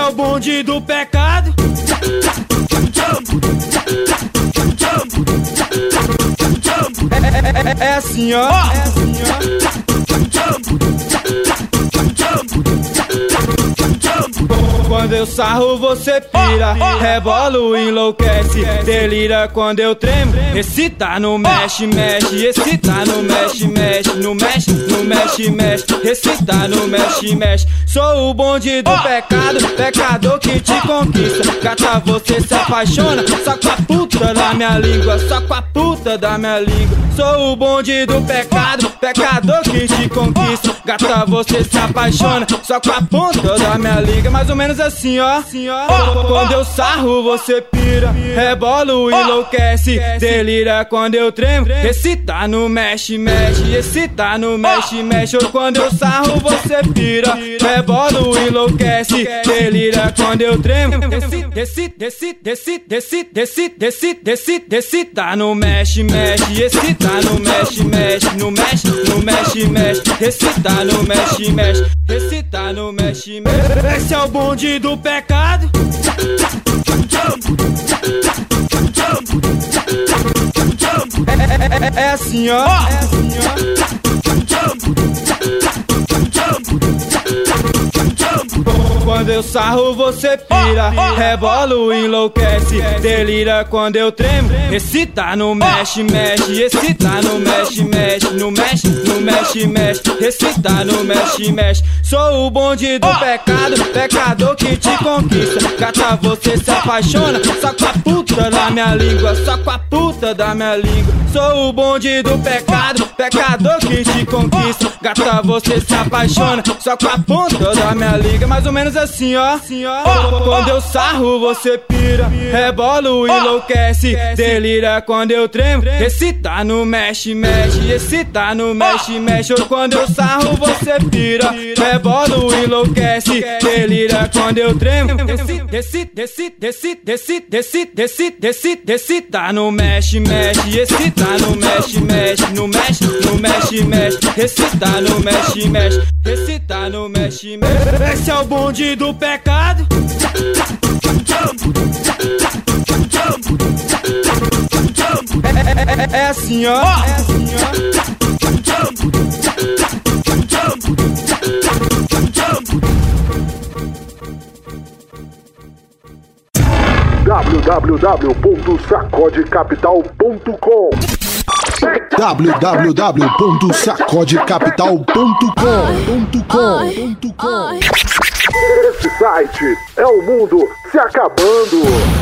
é o bonde do pecado. É assim, ó. Quando eu sarro você pira, rebolo, enlouquece, delira quando eu tremo. Esse tá no mexe, mexe, esse tá no mexe, mexe, no mexe, no mexe, mexe. Esse tá no mexe, mexe. Sou o bonde do pecado, pecador que te conquista. Gata, você se apaixona, só com a puta da minha língua, só com a puta da minha língua. Sou o bonde do pecado, pecador que te conquista. Gata, você se apaixona, só com a ponta da minha língua. Mais ou menos assim, ó. Quando eu sarro você pira, rebolo, enlouquece, delira quando eu tremo. Esse tá no mexe, mexe, esse tá no mexe, mexe. Quando eu sarro você pira, rebolo, enlouquece, delira quando eu tremo. Esse tá no mexe, mexe, esse tá no mexe, mexe, no mexe, no mexe, mexe. Esse tá no mexe, mexe, esse tá no mexe, mexe. Esse é o bonde do pecado. É assim, ó. Quando eu sarro você pira, rebolo, enlouquece, delira quando eu tremo. Esse tá no mexe, mexe, esse tá no mexe, mexe, no mexe, no mexe, mexe. Esse tá no mexe, mexe. Sou o bonde do pecado, pecador que te conquista. Gata, você se apaixona, só com a puta da minha língua, só com a puta da minha língua. Sou o bonde do pecado, pecador que te conquista. Gata, você se apaixona, só com a ponta da minha língua. Mais ou menos assim, ó. Quando eu sarro você pira, rebolo, enlouquece, delira quando eu tremo. Esse tá no mexe, mexe, esse tá no mexe, mexe. Quando eu sarro você pira, rebolo, enlouquece, delira quando eu tremo. Esse tá no mexe, mexe, esse tá no mexe, mexe, no mexe, no mexe, mexe. Esse tá no mexe, mexe, esse tá no mexe, mexe. Esse é o bonde do pecado. É assim, ó. www.sacodecapital.com www.sacodecapital.com Esse site é o mundo se acabando.